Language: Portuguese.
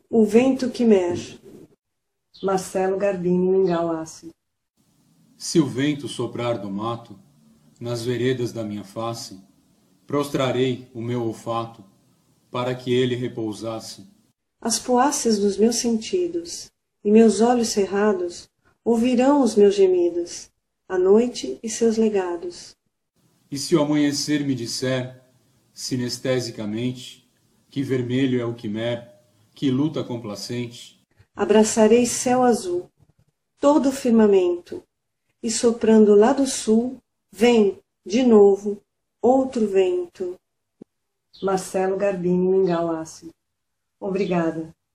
O vento que mexe. Marcelo Garbini Mingau Ácido. Se o vento soprar do mato, nas veredas da minha face, prostrarei o meu olfato, para que ele repousasse. As poáceas dos meus sentidos, e meus olhos cerrados, ouvirão os meus gemidos, a noite e seus legados. E se o amanhecer me disser, sinestesicamente, que vermelho é o quimer, que luta complacente, abraçarei céu azul, todo o firmamento, e soprando lá do sul, vem, de novo, outro vento. Marcelo Garbini Mingau Ácido. Obrigada.